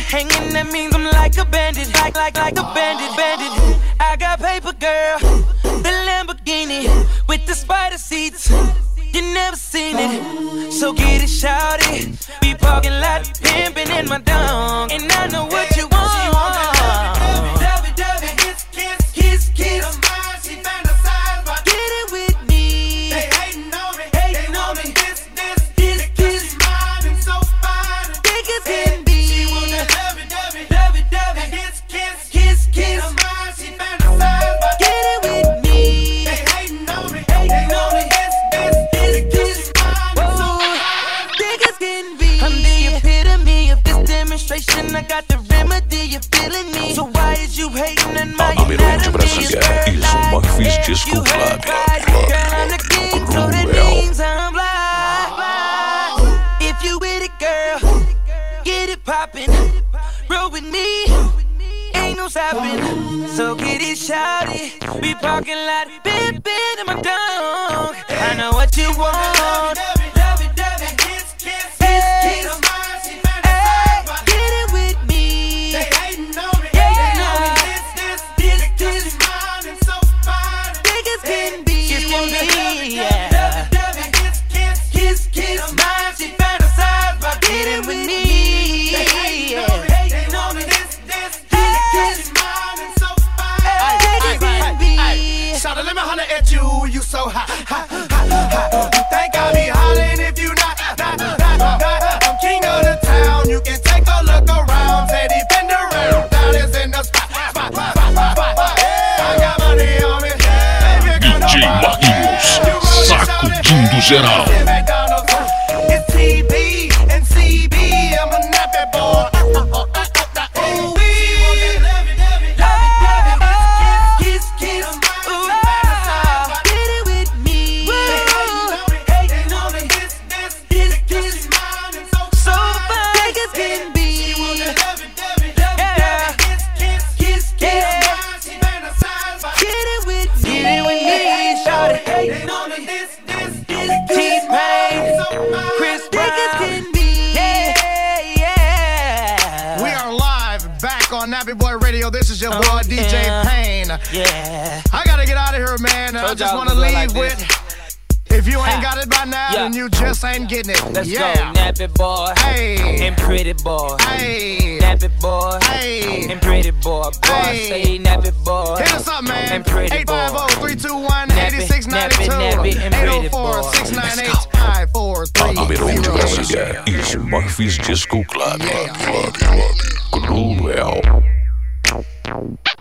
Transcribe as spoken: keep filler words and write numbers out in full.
hanging, that means I'm like a bandit, like, like, like a bandit, bandit. I got paper, girl, the Lamborghini with the spider seats. You never seen it, so get it, shout it. We parking lot, pimping in my dome, and I know what you want. She want that lovey, dovey, kiss, kiss, kiss, kiss. She fantasize about get it with me. They hating on me, hating on me. This, this, this, this, mine and so fine. Big as can be. She want that lovey, dovey, lovey, dovey, kiss, kiss, kiss, kiss. She fantasize about get it with me. They hating on me, hating on me. I got the remedy, you feeling me. So why is you hating on my Almirante Brasília, isso, Marfis Disco Club. Girl, I'm the king, so that means I'm fly. If you with it, girl, get it poppin'. Roll with me, ain't no stopping. So get it, shout it. We parking lot, big, big in my dome. I know what you want. You so hot, hot, hot, hot. You think I'll be hollering if you not, not, not, not. I'm king of the town. You can take a look around. Say defend around. Down is in the spot, spot, spot, spot, spot. I got money on me. D J Marquinhos, sacudindo geral. It's T B and C B. I'm a nappy boy. Nappy Boy Radio, this is your boy oh, D J yeah. Payne. Yeah. I gotta get out of here, man. I just wanna leave like with. If you ain't ha. got it by now, yeah. then you just ain't getting it. Let's yeah. go, Nappy Boy. Hey. And Pretty Boy. Hey. Nappy Boy. Hey. And Pretty Boy. Boy, hey. say Nappy Boy. Hit us up, man. And Pretty eight five zero, three two one, eight six nine two. eight zero four, six nine eight, five four three zero. Almirante Brasília, isso, Marfis Disco Club. Yeah. Club, Club, Cruel.